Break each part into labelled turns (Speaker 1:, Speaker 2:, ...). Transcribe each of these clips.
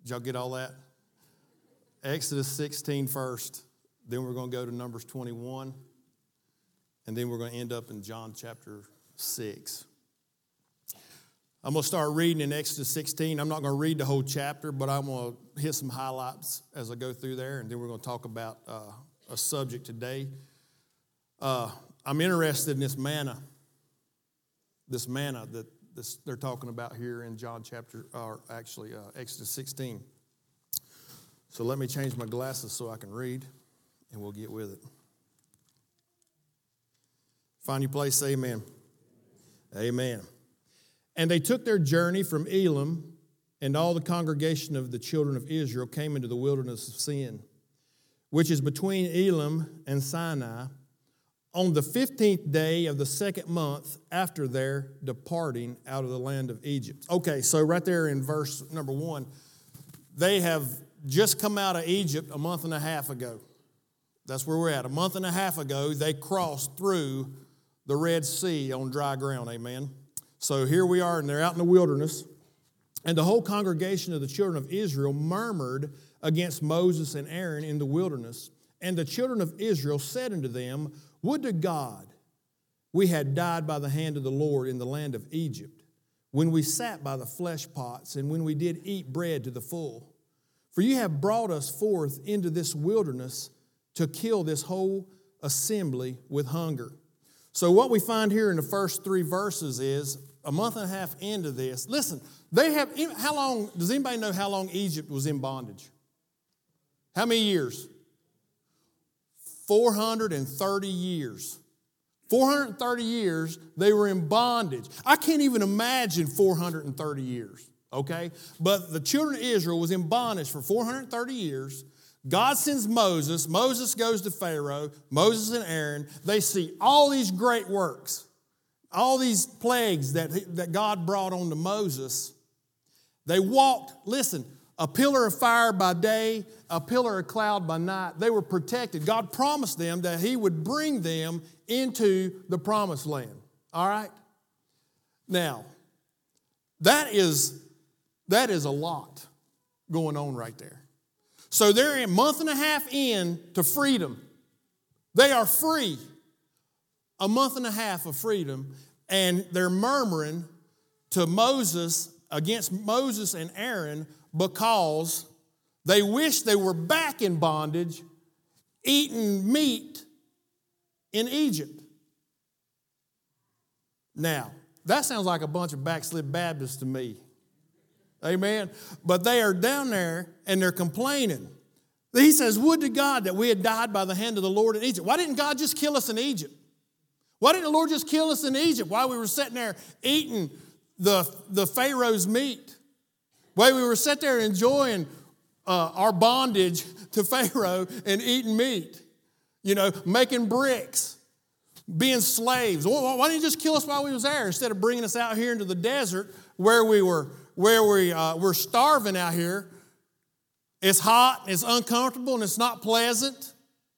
Speaker 1: Did y'all get all that? Exodus 16 first. Then we're going to go to Numbers 21. And then we're going to end up in John chapter 6. I'm going to start reading in Exodus 16. I'm not going to read the whole chapter, but I'm going to hit some highlights as I go through there. And then we're going to talk about a subject today. I'm interested in this manna that they're talking about here in Exodus 16. So let me change my glasses so I can read, and we'll get with it. Find your place, say amen. Amen. And they took their journey from Elim, and all the congregation of the children of Israel came into the wilderness of Sin, which is between Elim and Sinai, on the 15th day of the second month after their departing out of the land of Egypt. Okay, so right there in verse number 1, they have just come out of Egypt a month and a half ago. That's where we're at. A month and a half ago, they crossed through the Red Sea on dry ground, amen. So here we are, and they're out in the wilderness. And the whole congregation of the children of Israel murmured against Moses and Aaron in the wilderness. And the children of Israel said unto them, Would to God we had died by the hand of the Lord in the land of Egypt, when we sat by the flesh pots, and when we did eat bread to the full. For you have brought us forth into this wilderness to kill this whole assembly with hunger. So what we find here in the first 3 verses is, a month and a half into this, listen, how long, does anybody know how long Egypt was in bondage? How many years? 430 years. 430 years they were in bondage. I can't even imagine 430 years, okay? But the children of Israel was in bondage for 430 years. God sends Moses. Moses goes to Pharaoh. Moses and Aaron, they see all these great works, all these plagues that God brought on to Moses. They walked, listen, a pillar of fire by day, a pillar of cloud by night. They were protected. God promised them that He would bring them into the promised land. All right? Now, that is a lot going on right there. So they're a month and a half in to freedom. They are free. A month and a half of freedom, and they're murmuring to Moses, against Moses and Aaron, because they wish they were back in bondage, eating meat in Egypt. Now, that sounds like a bunch of backslid Baptists to me. Amen? But they are down there and they're complaining. He says, Would to God that we had died by the hand of the Lord in Egypt. Why didn't God just kill us in Egypt? Why didn't the Lord just kill us in Egypt while we were sitting there eating the Pharaoh's meat? While we were sitting there enjoying our bondage to Pharaoh and eating meat, making bricks, being slaves. Why didn't you just kill us while we was there instead of bringing us out here into the desert where we're starving out here? It's hot, it's uncomfortable, and it's not pleasant.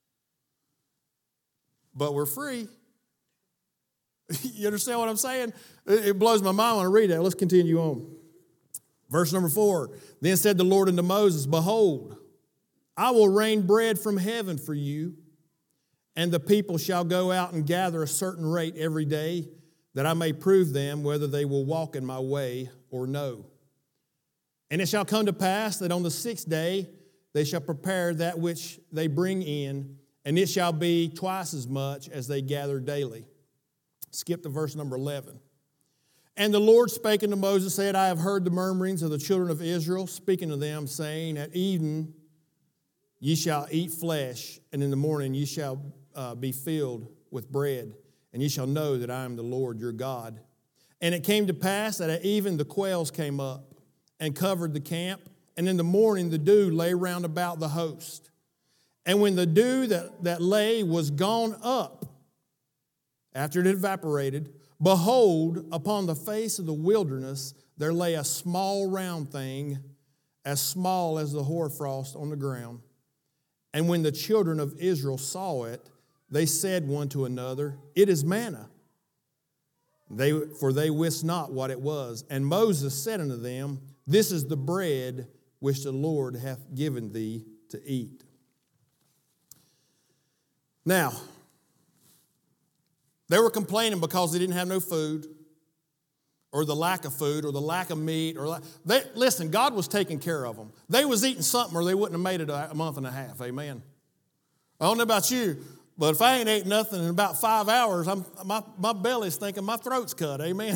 Speaker 1: But we're free. You understand what I'm saying? It blows my mind when I read that. Let's continue on. Verse number 4. Then said the Lord unto Moses, Behold, I will rain bread from heaven for you, and the people shall go out and gather a certain rate every day, that I may prove them whether they will walk in my way or no. And it shall come to pass that on the 6th day they shall prepare that which they bring in, and it shall be twice as much as they gather daily. Skip to verse number 11. And the Lord spake unto Moses, said, I have heard the murmurings of the children of Israel, speaking to them, saying, At even ye shall eat flesh, and in the morning ye shall be filled with bread, and ye shall know that I am the Lord your God. And it came to pass that at even the quails came up and covered the camp, and in the morning the dew lay round about the host. And when the dew that lay was gone up, after it had evaporated, behold, upon the face of the wilderness there lay a small round thing, as small as the hoarfrost on the ground. And when the children of Israel saw it, they said one to another, It is manna. For they wist not what it was. And Moses said unto them, This is the bread which the Lord hath given thee to eat. Now, they were complaining because they didn't have no food, or the lack of food, or the lack of meat. Listen, God was taking care of them. They was eating something or they wouldn't have made it a month and a half, amen. I don't know about you, but if I ain't ate nothing in about 5 hours, my belly's thinking my throat's cut, amen.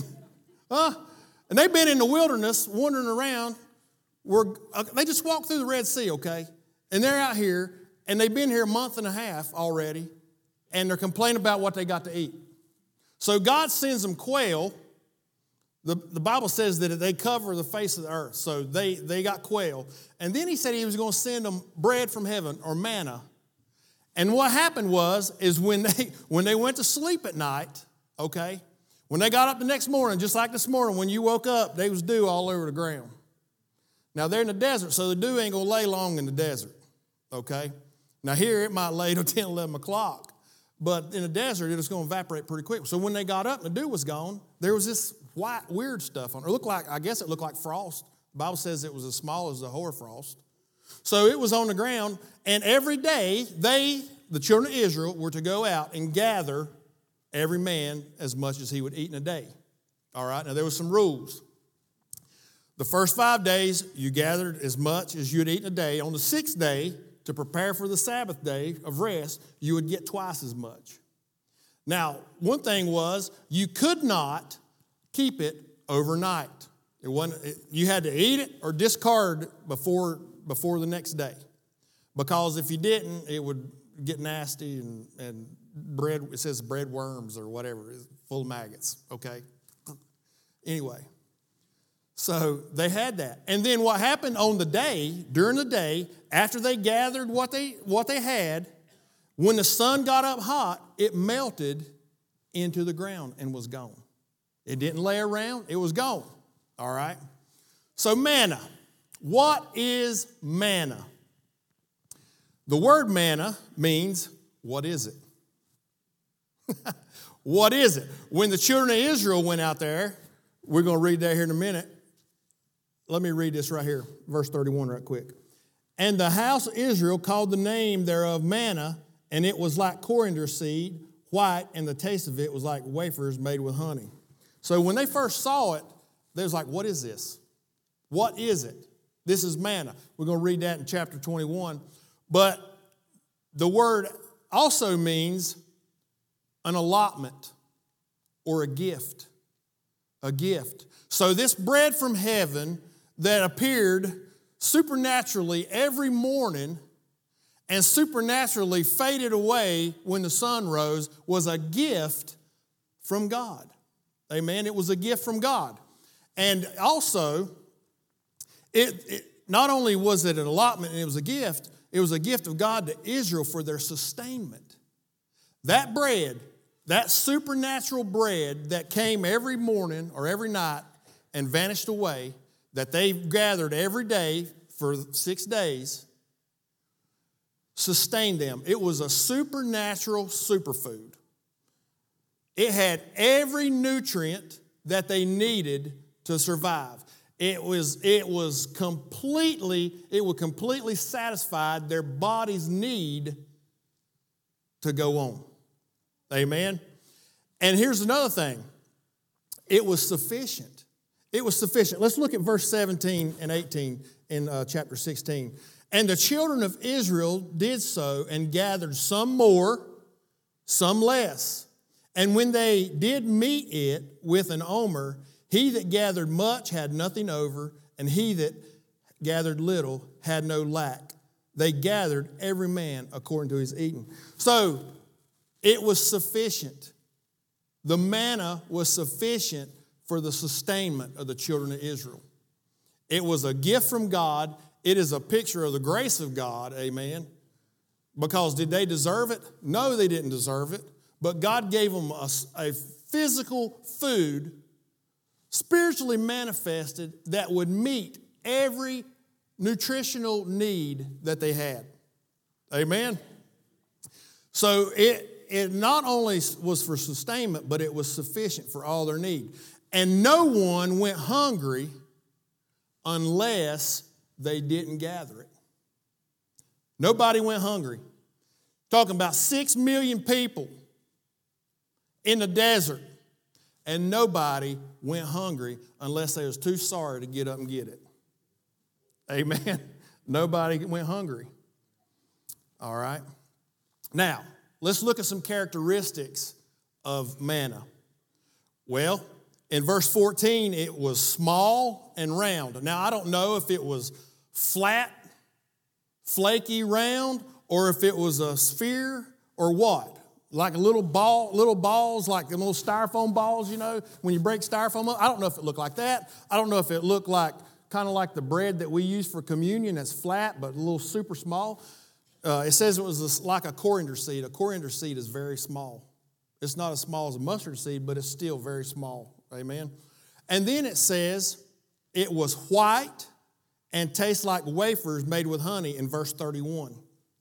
Speaker 1: And they've been in the wilderness wandering around. They just walked through the Red Sea, okay? And they're out here, and they've been here a month and a half already, and they're complaining about what they got to eat. So God sends them quail. The Bible says that they cover the face of the earth. So they got quail. And then he said he was going to send them bread from heaven, or manna. And what happened is when they went to sleep at night, okay, when they got up the next morning, just like this morning, when you woke up, there was dew all over the ground. Now, they're in the desert, so the dew ain't going to lay long in the desert, okay? Now, here it might lay till 10, 11 o'clock, but in the desert, it's going to evaporate pretty quick. So when they got up and the dew was gone, there was this white, weird stuff on it. I guess it looked like frost. The Bible says it was as small as the hoarfrost. So it was on the ground, and every day, the children of Israel, were to go out and gather every man as much as he would eat in a day. All right, now there were some rules. The first 5 days, you gathered as much as you'd eat in a day. On the 6th day, to prepare for the Sabbath day of rest, you would get twice as much. Now, one thing was, you could not keep it overnight. You had to eat it or discard before the next day. Because if you didn't, it would get nasty and bread, it says bread worms or whatever, full of maggots, okay? Anyway, so they had that. And then what happened during the day, after they gathered what they had, when the sun got up hot, it melted into the ground and was gone. It didn't lay around, it was gone, all right? So manna. What is manna? The word manna means, what is it? What is it? When the children of Israel went out there, we're going to read that here in a minute. Let me read this right here, verse 31 right quick. And the house of Israel called the name thereof manna, and it was like coriander seed, white, and the taste of it was like wafers made with honey. So when they first saw it, they was like, what is this? What is it? This is manna. We're going to read that in chapter 21. But the word also means an allotment or a gift. A gift. So this bread from heaven that appeared supernaturally every morning and supernaturally faded away when the sun rose was a gift from God. Amen. It was a gift from God. And also, it not only was it an allotment and it was a gift of God to Israel for their sustainment. That bread, that supernatural bread that came every morning or every night and vanished away, that they gathered every day for 6 days, sustained them. It was a supernatural superfood. It had every nutrient that they needed to survive. It would completely satisfy their body's need to go on. Amen? And here's another thing. It was sufficient. It was sufficient. Let's look at verse 17 and 18 in chapter 16. And the children of Israel did so and gathered some more, some less. And when they did meet it with an omer, he that gathered much had nothing over, and he that gathered little had no lack. They gathered every man according to his eating. So it was sufficient. The manna was sufficient for the sustainment of the children of Israel. It was a gift from God. It is a picture of the grace of God, amen. Because did they deserve it? No, they didn't deserve it. But God gave them a physical food, spiritually manifested, that would meet every nutritional need that they had. Amen? So it not only was for sustainment, but it was sufficient for all their need. And no one went hungry unless they didn't gather it. Nobody went hungry. Talking about 6 million people in the desert, and nobody went hungry unless they was too sorry to get up and get it. Amen. Nobody went hungry. All right. Now, let's look at some characteristics of manna. Well, in verse 14, it was small and round. Now, I don't know if it was flat, flaky, round, or if it was a sphere or what. Like a little balls, like the little styrofoam balls, you know, when you break styrofoam up. I don't know if it looked like that. I don't know if it looked like kind of like the bread that we use for communion that's flat but a little super small. It says it was like a coriander seed. A coriander seed is very small. It's not as small as a mustard seed, but it's still very small. Amen. And then it says it was white and tastes like wafers made with honey in verse 31.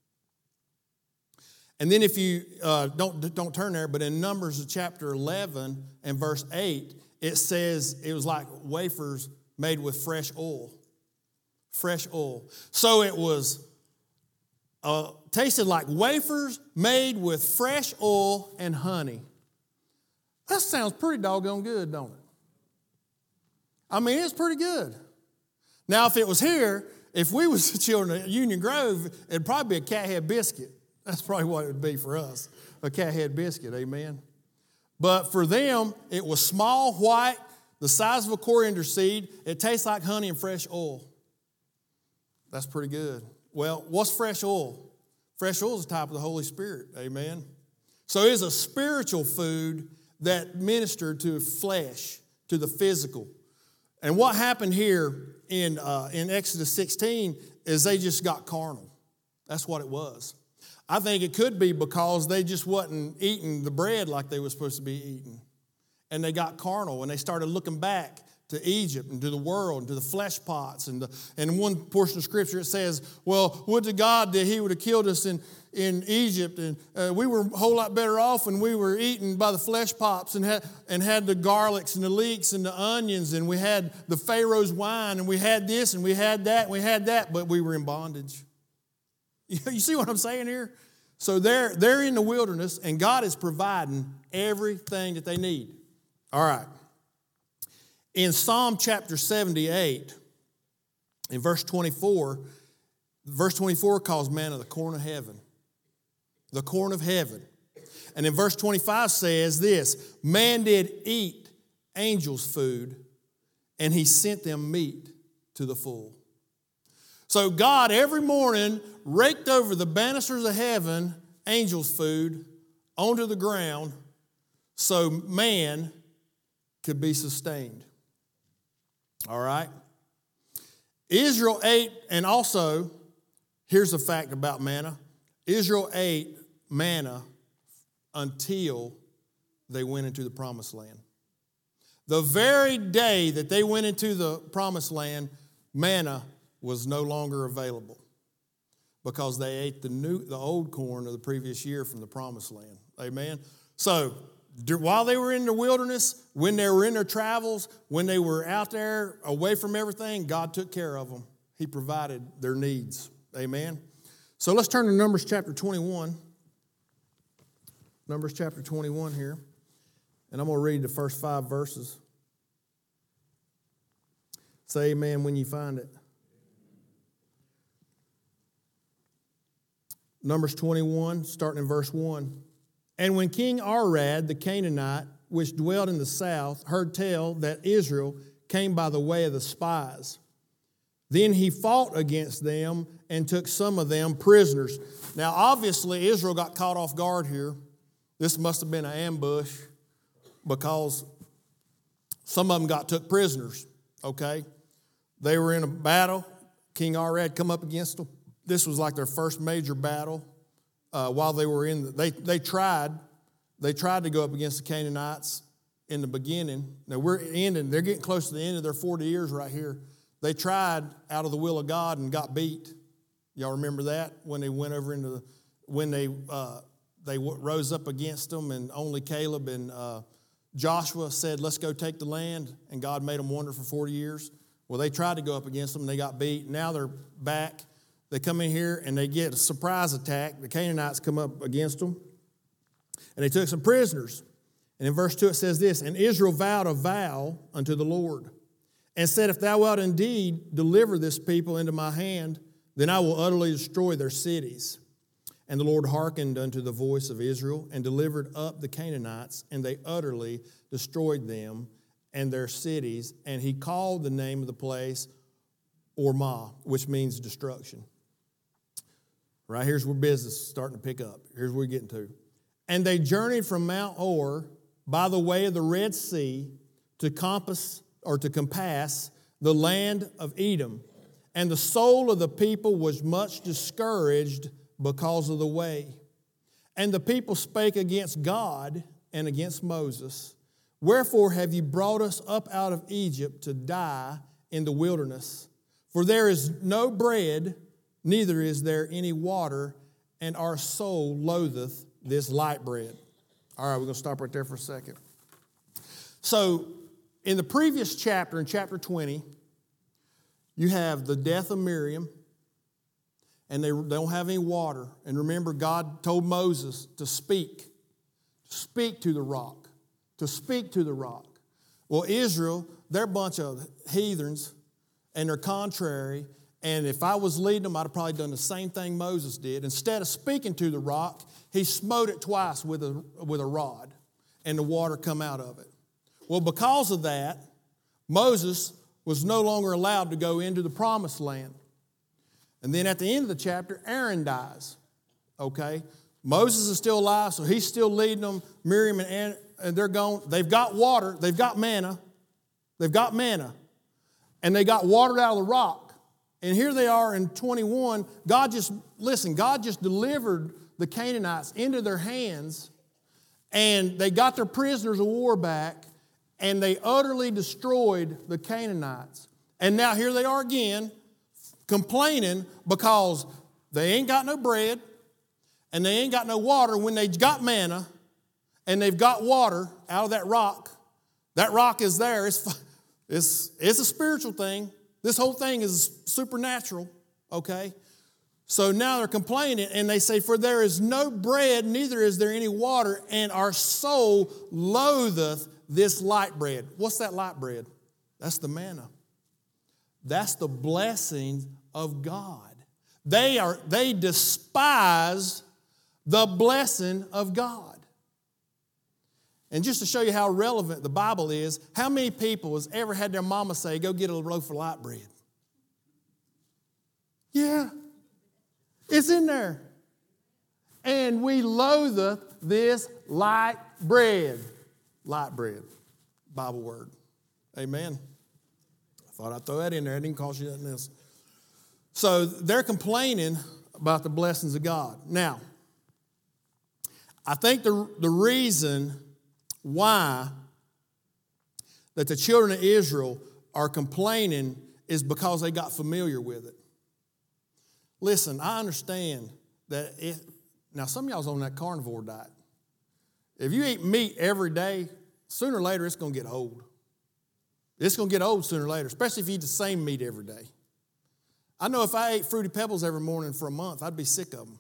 Speaker 1: And then if you don't turn there, but in Numbers chapter 11 and verse 8, it says it was like wafers made with fresh oil. Fresh oil. So it was tasted like wafers made with fresh oil and honey. That sounds pretty doggone good, don't it? I mean, it's pretty good. Now, if it was here, if we was the children at Union Grove, it'd probably be a cat head biscuit. That's probably what it would be for us, a cat head biscuit, amen. But for them, it was small, white, the size of a coriander seed. It tastes like honey and fresh oil. That's pretty good. Well, what's fresh oil? Fresh oil is a type of the Holy Spirit, amen. So it's a spiritual food that ministered to flesh, to the physical. And what happened here in Exodus 16 is they just got carnal. That's what it was. I think it could be because they just wasn't eating the bread like they were supposed to be eating. And they got carnal and they started looking back to Egypt and to the world and to the flesh pots. And in one portion of Scripture it says, well, would to God that he would have killed us in Egypt. And we were a whole lot better off when we were eaten by the flesh pots and had the garlics and the leeks and the onions. And we had the Pharaoh's wine and we had this and we had that and we had that. But we were in bondage. You see what I'm saying here? So they're in the wilderness, and God is providing everything that they need. All right. In Psalm chapter 78, in verse 24 calls manna the corn of heaven. The corn of heaven. And in verse 25 says this, man did eat angels' food, and he sent them meat to the full. So God every morning raked over the banisters of heaven, angels' food, onto the ground so man could be sustained. All right? Israel ate, and also, here's a fact about manna. Israel ate manna until they went into the promised land. The very day that they went into the promised land, manna was no longer available because they ate the old corn of the previous year from the promised land. Amen? So, while they were in the wilderness, when they were in their travels, when they were out there away from everything, God took care of them. He provided their needs. Amen? So let's turn to Numbers chapter 21. Numbers chapter 21 here. And I'm going to read the first 5 verses. Say amen when you find it. Numbers 21, starting in verse 1. And when King Arad, the Canaanite, which dwelt in the south, heard tell that Israel came by the way of the spies, then he fought against them and took some of them prisoners. Now, obviously, Israel got caught off guard here. This must have been an ambush because some of them got took prisoners, okay? They were in a battle. King Arad come up against them. This was like their first major battle while they were in. They tried to go up against the Canaanites in the beginning. Now they're getting close to the end of their 40 years right here. They tried out of the will of God and got beat. Y'all remember that when they went over into when they rose up against them, and only Caleb and Joshua said, "Let's go take the land," and God made them wander for 40 years. Well, they tried to go up against them. They got beat. Now they're back. They come in here and they get a surprise attack. The Canaanites come up against them. And they took some prisoners. And in verse 2 it says this, and Israel vowed a vow unto the Lord and said, if thou wilt indeed deliver this people into my hand, then I will utterly destroy their cities. And the Lord hearkened unto the voice of Israel and delivered up the Canaanites, and they utterly destroyed them and their cities. And he called the name of the place Ormah, which means destruction. Right, here's where business is starting to pick up. Here's where we're getting to. And they journeyed from Mount Or by the way of the Red Sea to compass the land of Edom. And the soul of the people was much discouraged because of the way. And the people spake against God and against Moses. Wherefore have you brought us up out of Egypt to die in the wilderness? For there is no bread, neither is there any water, and our soul loatheth this light bread. All right, we're going to stop right there for a second. So, in the previous chapter, in chapter 20, you have the death of Miriam, and they don't have any water. And remember, God told Moses to speak to the rock, to speak to the rock. Well, Israel, they're a bunch of heathens, and they're contrary. And if I was leading them, I'd have probably done the same thing Moses did. Instead of speaking to the rock, he smote it twice with a rod, and the water come out of it. Well, because of that, Moses was no longer allowed to go into the promised land. And then at the end of the chapter, Aaron dies. Okay? Moses is still alive, so he's still leading them. Miriam and Aaron, and they're gone. They've got water. They've got manna. And they got water out of the rock. And here they are in 21. God just delivered the Canaanites into their hands, and they got their prisoners of war back, and they utterly destroyed the Canaanites. And now here they are again, complaining because they ain't got no bread, and they ain't got no water when they got manna, and they've got water out of that rock. That rock is there. It's a spiritual thing. This whole thing is supernatural, okay? So now they're complaining, and they say, for there is no bread, neither is there any water, and our soul loatheth this light bread. What's that light bread? That's the manna. That's the blessing of God. They despise the blessing of God. And just to show you how relevant the Bible is, how many people has ever had their mama say, go get a loaf of light bread? Yeah, it's in there. And we loatheth this light bread. Light bread, Bible word. Amen. I thought I'd throw that in there. It didn't cost you nothing else. So they're complaining about the blessings of God. Now, I think the reason why that the children of Israel are complaining is because they got familiar with it. Listen, I understand that now some of y'all's on that carnivore diet. If you eat meat every day, sooner or later it's going to get old. It's going to get old sooner or later, especially if you eat the same meat every day. I know if I ate Fruity Pebbles every morning for a month, I'd be sick of them.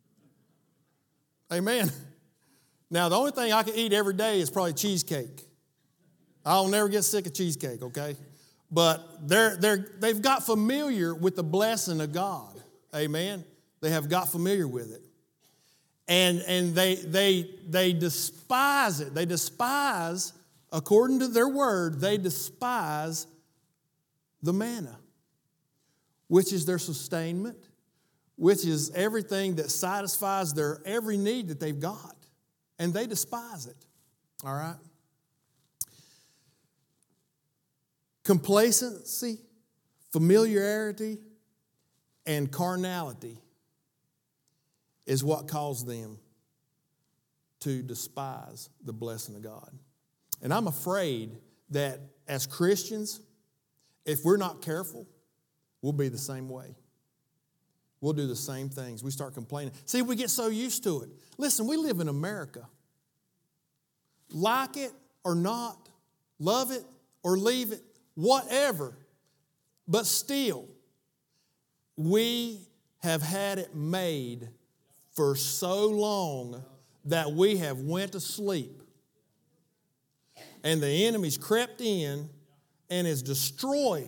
Speaker 1: Amen. Now, the only thing I can eat every day is probably cheesecake. I'll never get sick of cheesecake, okay? But they've got familiar with the blessing of God. Amen? They have got familiar with it. And they despise it. They despise, according to their word, they despise the manna, which is their sustainment, which is everything that satisfies their every need that they've got. And they despise it. All right? Complacency, familiarity, and carnality is what caused them to despise the blessing of God. And I'm afraid that as Christians, if we're not careful, we'll be the same way. We'll do the same things. We start complaining. See, we get so used to it. Listen, we live in America. Like it or not, love it or leave it, whatever. But still, we have had it made for so long that we have went to sleep. And the enemy's crept in and is destroying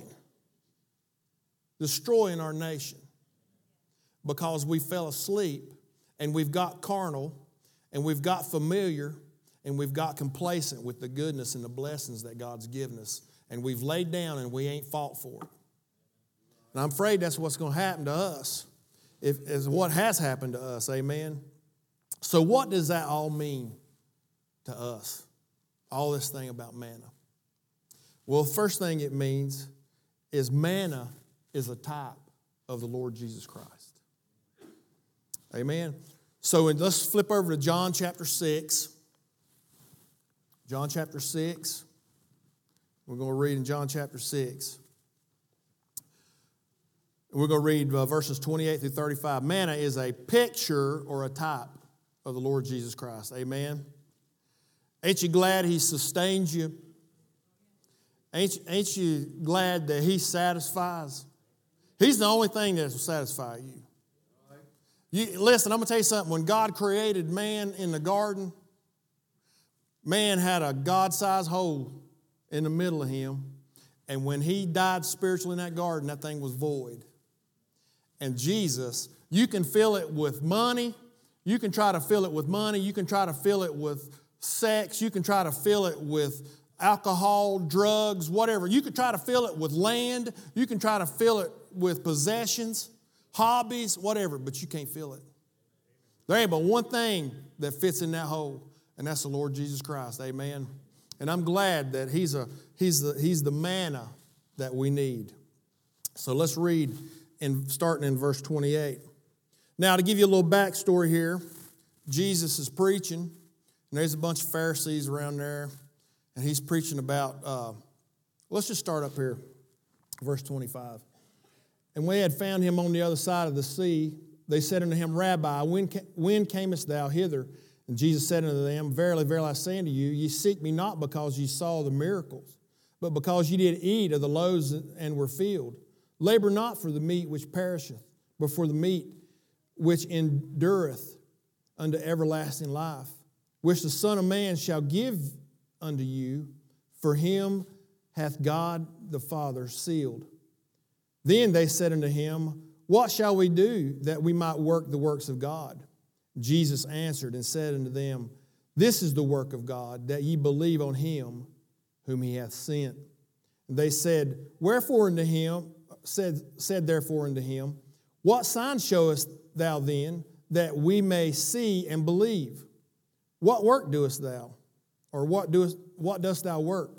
Speaker 1: our nation because we fell asleep and we've got carnal and we've got familiar and we've got complacent with the goodness and the blessings that God's given us. And we've laid down and we ain't fought for it. And I'm afraid that's what's going to happen to us, is what has happened to us, amen? So what does that all mean to us, all this thing about manna? Well, the first thing it means is manna is a type of the Lord Jesus Christ. Amen? So let's flip over to John chapter 6. John chapter 6. We're going to read in John chapter 6. We're going to read verses 28 through 35. Manna is a picture or a type of the Lord Jesus Christ. Amen? Ain't you glad He sustains you? Ain't you glad that He satisfies? He's the only thing that will satisfy you. Listen, I'm going to tell you something. When God created man in the garden, man had a God-sized hole in the middle of him. And when he died spiritually in that garden, that thing was void. And Jesus, you can fill it with money. You can try to fill it with money. You can try to fill it with sex. You can try to fill it with alcohol, drugs, whatever. You can try to fill it with land. You can try to fill it with possessions, hobbies, whatever, but you can't fill it. There ain't but one thing that fits in that hole, and that's the Lord Jesus Christ. Amen. And I'm glad that He's the manna that we need. So let's read, starting in verse 28. Now, to give you a little backstory here, Jesus is preaching, and there's a bunch of Pharisees around there, and He's preaching about, let's just start up here, verse 25. And when they had found Him on the other side of the sea, they said unto Him, Rabbi, when camest thou hither? And Jesus said unto them, Verily, verily, I say unto you, ye seek me not because ye saw the miracles, but because ye did eat of the loaves and were filled. Labor not for the meat which perisheth, but for the meat which endureth unto everlasting life, which the Son of Man shall give unto you, for him hath God the Father sealed. Then they said unto him, What shall we do that we might work the works of God? Jesus answered and said unto them, This is the work of God, that ye believe on Him whom He hath sent. And they said, Wherefore unto him, said therefore unto him, What sign showest thou then, that we may see and believe? What work doest thou? Or what dost thou work?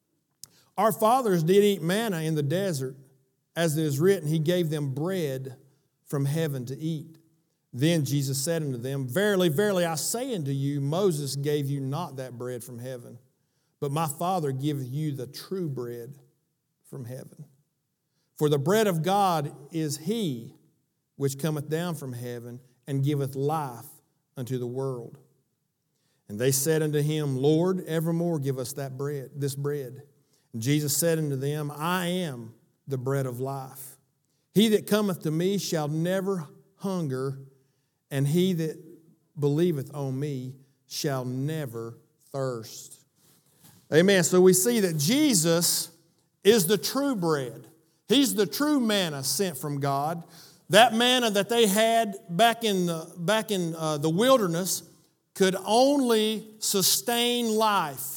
Speaker 1: Our fathers did eat manna in the desert, as it is written, He gave them bread from heaven to eat. Then Jesus said unto them, Verily, verily, I say unto you, Moses gave you not that bread from heaven, but my Father giveth you the true bread from heaven. For the bread of God is He which cometh down from heaven and giveth life unto the world. And they said unto Him, Lord, evermore give us this bread. And Jesus said unto them, I am the bread of life. He that cometh to me shall never hunger, and he that believeth on me shall never thirst. Amen. So we see that Jesus is the true bread. He's the true manna sent from God. That manna that they had back in the wilderness could only sustain life.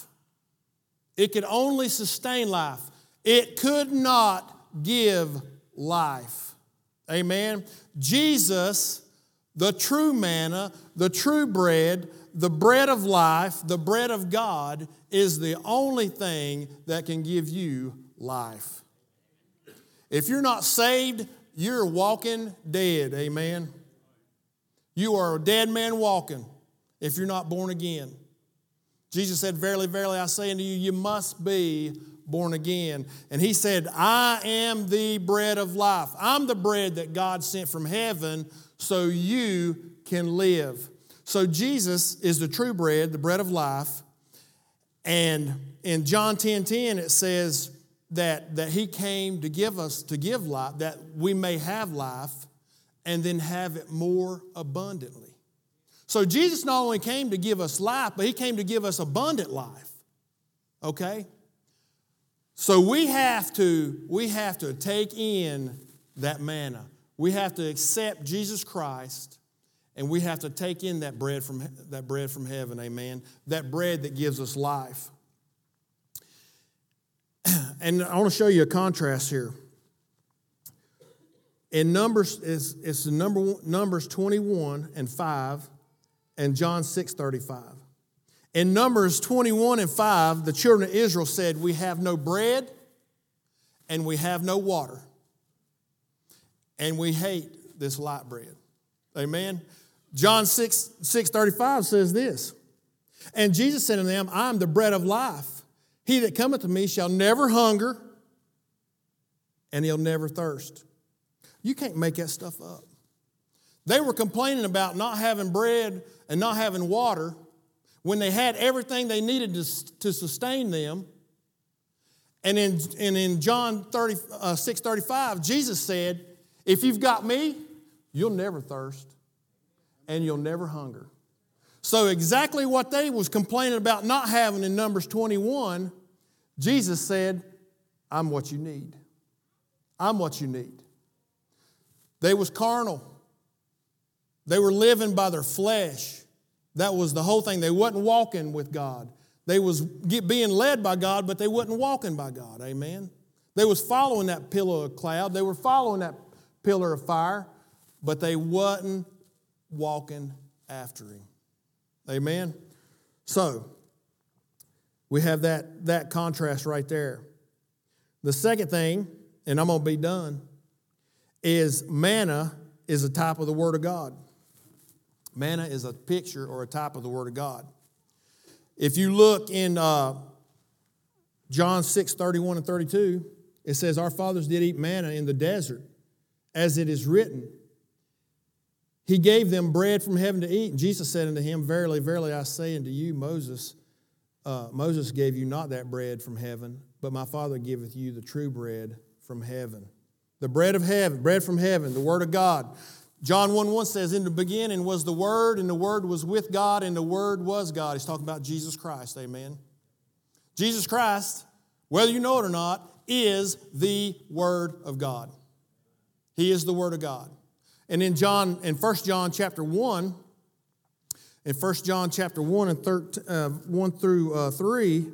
Speaker 1: It could only sustain life. It could not give life. Amen. Jesus, the true manna, the true bread, the bread of life, the bread of God, is the only thing that can give you life. If you're not saved, you're walking dead. Amen. You are a dead man walking if you're not born again. Jesus said, Verily, verily, I say unto you, you must be born again. And He said, I am the bread of life. I'm the bread that God sent from heaven so you can live. So Jesus is the true bread, the bread of life. And in John 10:10 it says that he came to give life, that we may have life and then have it more abundantly. So Jesus not only came to give us life, but he came to give us abundant life. Okay? So we have to take in that manna. We have to accept Jesus Christ, and we have to take in that bread from heaven, amen. That bread that gives us life. And I want to show you a contrast here. In Numbers, it's Numbers 21 and 5 and John 6:35. In Numbers 21 and 5, the children of Israel said, we have no bread and we have no water. And we hate this light bread. Amen. John 6:35 says this. And Jesus said to them, I am the bread of life. He that cometh to me shall never hunger, and he'll never thirst. You can't make that stuff up. They were complaining about not having bread and not having water when they had everything they needed to sustain them. And in John 6:35, Jesus said, if you've got me, you'll never thirst and you'll never hunger. So exactly what they was complaining about not having in Numbers 21, Jesus said, I'm what you need. I'm what you need. They was carnal. They were living by their flesh. That was the whole thing. They wasn't walking with God. They was being led by God, but they wasn't walking by God. Amen. They was following that pillar of cloud. They were following that pillar of fire, but they wasn't walking after him. Amen. So, we have that contrast right there. The second thing, and I'm going to be done, is manna is a type of the Word of God. Manna is a picture or a type of the Word of God. If you look in John 6:31 and 32, it says, our fathers did eat manna in the desert, as it is written. He gave them bread from heaven to eat. And Jesus said unto him, verily, verily, I say unto you, Moses gave you not that bread from heaven, but my Father giveth you the true bread from heaven. The bread of heaven, bread from heaven, the Word of God. John 1:1 says, in the beginning was the Word, and the Word was with God, and the Word was God. He's talking about Jesus Christ, amen. Jesus Christ, whether you know it or not, is the Word of God. He is the Word of God. And in 1 John chapter 1, in 1 John chapter 1 and 1 through 3,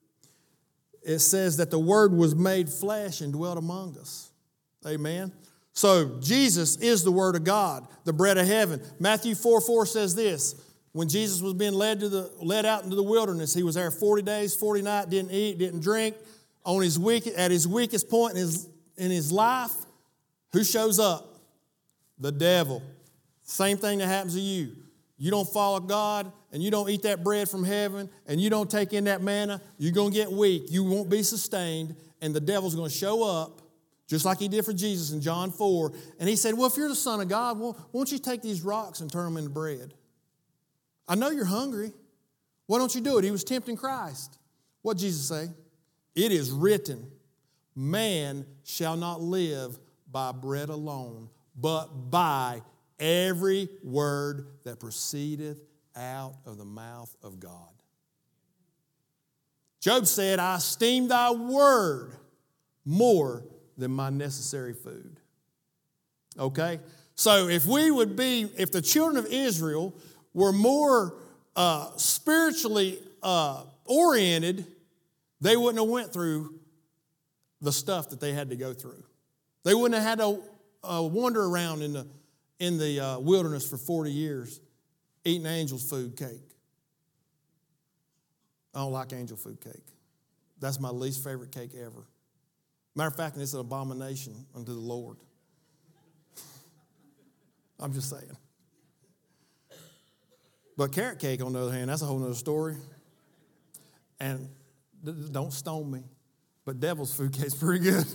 Speaker 1: it says that the Word was made flesh and dwelt among us. Amen. So Jesus is the Word of God, the bread of heaven. Matthew 4:4 says this. When Jesus was being led out into the wilderness, he was there 40 days, 40 nights, didn't eat, didn't drink. At his weakest point in his life, who shows up? The devil. Same thing that happens to you. You don't follow God and you don't eat that bread from heaven and you don't take in that manna, you're going to get weak. You won't be sustained, and the devil's going to show up just like he did for Jesus in John 4. And he said, well, if you're the Son of God, well, won't you take these rocks and turn them into bread? I know you're hungry. Why don't you do it? He was tempting Christ. What did Jesus say? It is written, man shall not live by bread alone, but by every word that proceedeth out of the mouth of God. Job said, I esteem thy word more than my necessary food. Okay? So if the children of Israel were more spiritually oriented, they wouldn't have went through the stuff that they had to go through. They wouldn't have had to wander around in the wilderness for 40 years eating angel's food cake. I don't like angel food cake. That's my least favorite cake ever. Matter of fact, it's an abomination unto the Lord. I'm just saying. But carrot cake, on the other hand, that's a whole other story. And don't stone me, but devil's food cake's pretty good.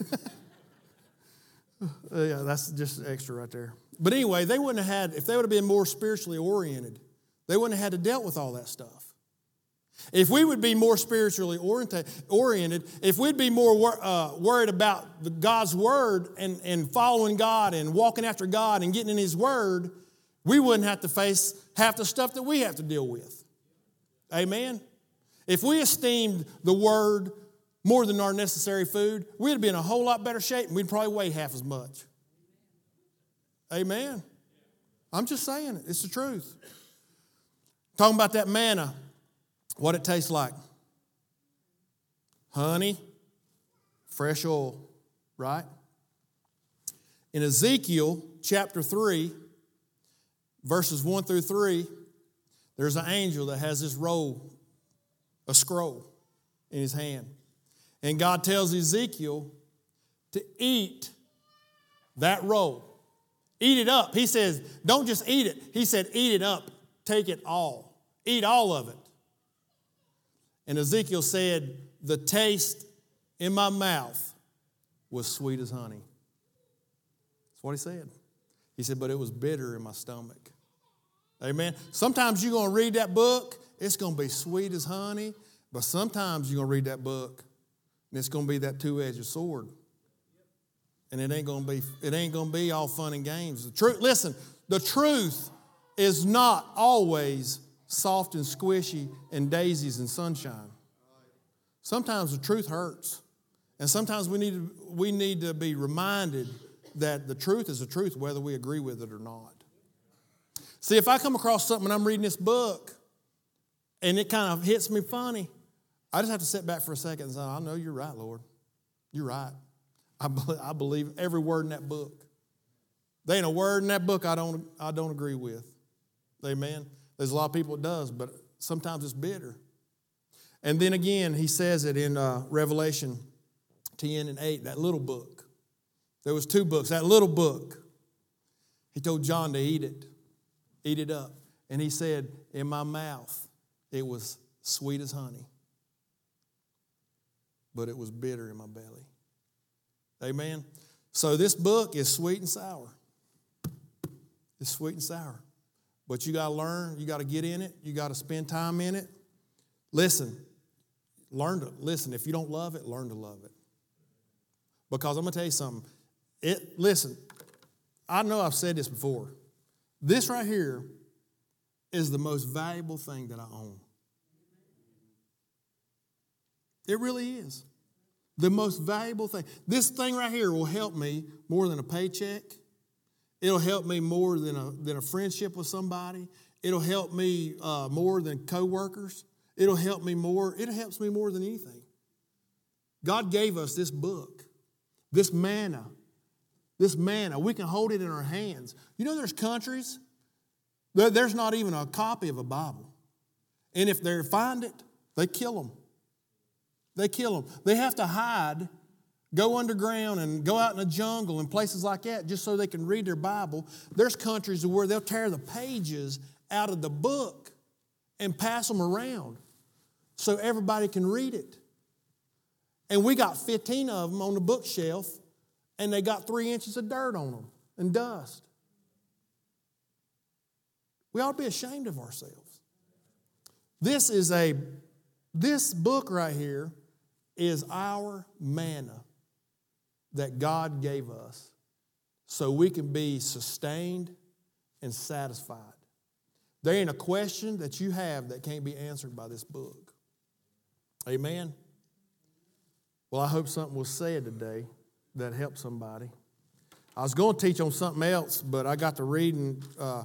Speaker 1: Yeah, that's just extra right there. But anyway, they wouldn't have had, if they would have been more spiritually oriented, they wouldn't have had to deal with all that stuff. If we would be more spiritually oriented, if we'd be more worried about God's Word and following God and walking after God and getting in His Word, we wouldn't have to face half the stuff that we have to deal with. Amen? If we esteemed the Word more than our necessary food, we'd be in a whole lot better shape and we'd probably weigh half as much. Amen? I'm just saying it. It's the truth. Talking about that manna, what it tastes like. Honey, fresh oil, right? In Ezekiel chapter 3, verses 1 through 3, there's an angel that has this roll, a scroll in his hand. And God tells Ezekiel to eat that roll. Eat it up. He says, don't just eat it. He said, eat it up. Take it all. Eat all of it. And Ezekiel said, the taste in my mouth was sweet as honey. That's what he said. He said, but it was bitter in my stomach. Amen. Sometimes you're going to read that book, it's going to be sweet as honey, but sometimes you're going to read that book, and it's going to be that two-edged sword. And it ain't going to be all fun and games. The truth is not always soft and squishy and daisies and sunshine. Sometimes the truth hurts. And sometimes we need to be reminded that the truth is the truth, whether we agree with it or not. See, if I come across something and I'm reading this book and it kind of hits me funny, I just have to sit back for a second and say, I know you're right, Lord. You're right. I believe every word in that book. There ain't a word in that book I don't agree with. Amen. There's a lot of people it does, but sometimes it's bitter. And then again, he says it in Revelation 10 and 8, that little book. There was 2 books. That little book, he told John to eat it up. And he said, in my mouth, it was sweet as honey, but it was bitter in my belly. Amen. So this book is sweet and sour. It's sweet and sour. But you got to learn. You got to get in it. You got to spend time in it. Listen. Listen. If you don't love it, learn to love it. Because I'm going to tell you something. Listen. I know I've said this before. This right here is the most valuable thing that I own. It really is. The most valuable thing. This thing right here will help me more than a paycheck. It'll help me more than a friendship with somebody. It'll help me more than coworkers. It'll help me more. It helps me more than anything. God gave us this book, this manna. This manna. We can hold it in our hands. You know there's countries, there's not even a copy of a Bible. And if they find it, they kill them. They kill them. They have to hide, go underground and go out in the jungle and places like that just so they can read their Bible. There's countries where they'll tear the pages out of the book and pass them around so everybody can read it. And we got 15 of them on the bookshelf, and they got 3 inches of dirt on them and dust. We ought to be ashamed of ourselves. This book right here is our manna that God gave us so we can be sustained and satisfied. There ain't a question that you have that can't be answered by this book. Amen? Well, I hope something was said today that helped somebody. I was going to teach on something else, but I got to reading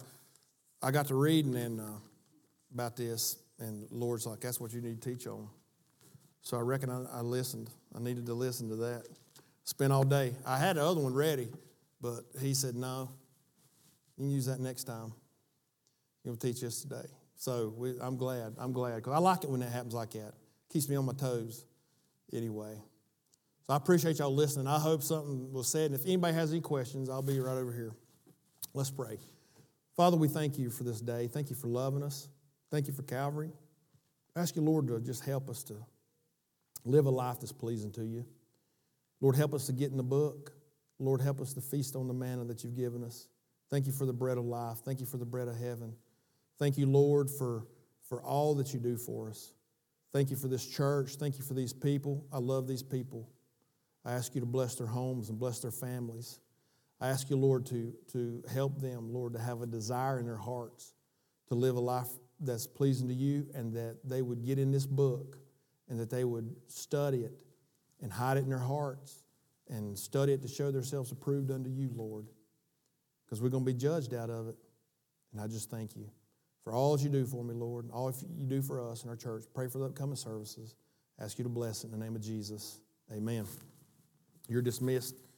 Speaker 1: and about this, and the Lord's like, that's what you need to teach on. So I reckon I listened. I needed to listen to that. Spent all day. I had the other one ready, but he said, no, you can use that next time. You'll teach us today. So I'm glad, because I like it when that happens like that. Keeps me on my toes anyway. So I appreciate y'all listening. I hope something was said. And if anybody has any questions, I'll be right over here. Let's pray. Father, we thank you for this day. Thank you for loving us. Thank you for Calvary. I ask you, Lord, to just help us to live a life that's pleasing to you. Lord, help us to get in the book. Lord, help us to feast on the manna that you've given us. Thank you for the bread of life. Thank you for the bread of heaven. Thank you, Lord, for all that you do for us. Thank you for this church. Thank you for these people. I love these people. I ask you to bless their homes and bless their families. I ask you, Lord, to help them, Lord, to have a desire in their hearts to live a life that's pleasing to you, and that they would get in this book and that they would study it and hide it in their hearts and study it to show themselves approved unto you, Lord, because we're going to be judged out of it. And I just thank you for all that you do for me, Lord, and all you do for us in our church. Pray for the upcoming services. Ask you to bless it in the name of Jesus. Amen. You're dismissed.